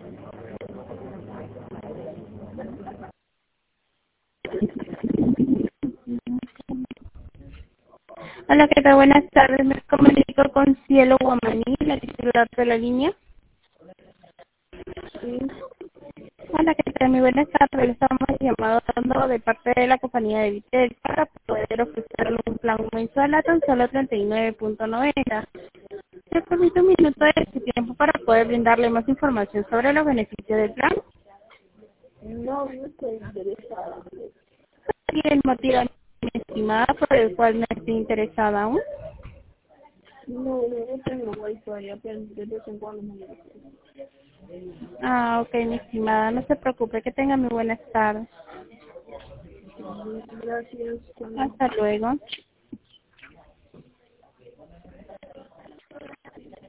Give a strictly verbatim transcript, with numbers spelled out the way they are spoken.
Hola, ¿qué tal? Buenas tardes. Me comunico con Cielo Guamaní, la titular de la línea. Sí, Hola, ¿qué tal? Muy buenas tardes. Le estamos llamando de parte de la compañía de Vitel para poder ofrecerle un plan mensual a tan solo treinta y nueve punto noventa. ¿Me permite un minuto de su tiempo para poder brindarle más información sobre los beneficios del plan? no, no estoy interesada. ¿Y el motivo, mi estimada, por el cual no estoy interesada aún? No, no, no tengo wifi, apenas de vez en cuando me lo uso. Ah, ok, mi estimada. No se preocupe. Que tenga muy buenas tardes. Gracias, cuando Hasta luego.